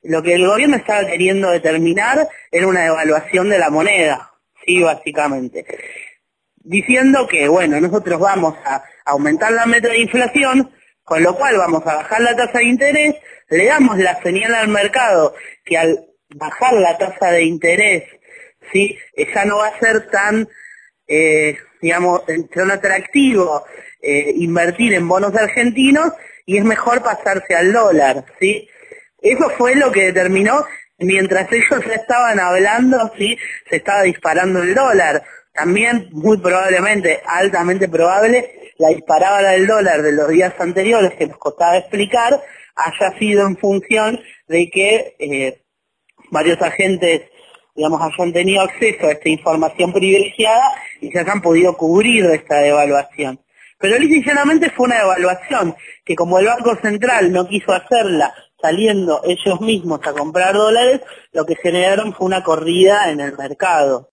lo que el gobierno estaba queriendo determinar era una devaluación de la moneda, sí, básicamente. Diciendo que, bueno, nosotros vamos a aumentar la meta de inflación, con lo cual vamos a bajar la tasa de interés, le damos la señal al mercado que al bajar la tasa de interés, sí, ya no va a ser tan, tan atractivo invertir en bonos argentinos y es mejor pasarse al dólar, sí. Eso fue lo que determinó, mientras ellos ya estaban hablando, sí, se estaba disparando el dólar. También, muy probablemente, altamente probable, la disparada del dólar de los días anteriores, que nos costaba explicar, haya sido en función de que varios agentes, digamos, hayan tenido acceso a esta información privilegiada y se hayan podido cubrir de esta devaluación. Pero lisa y llanamente fue una devaluación que, como el Banco Central no quiso hacerla saliendo ellos mismos a comprar dólares, lo que generaron fue una corrida en el mercado.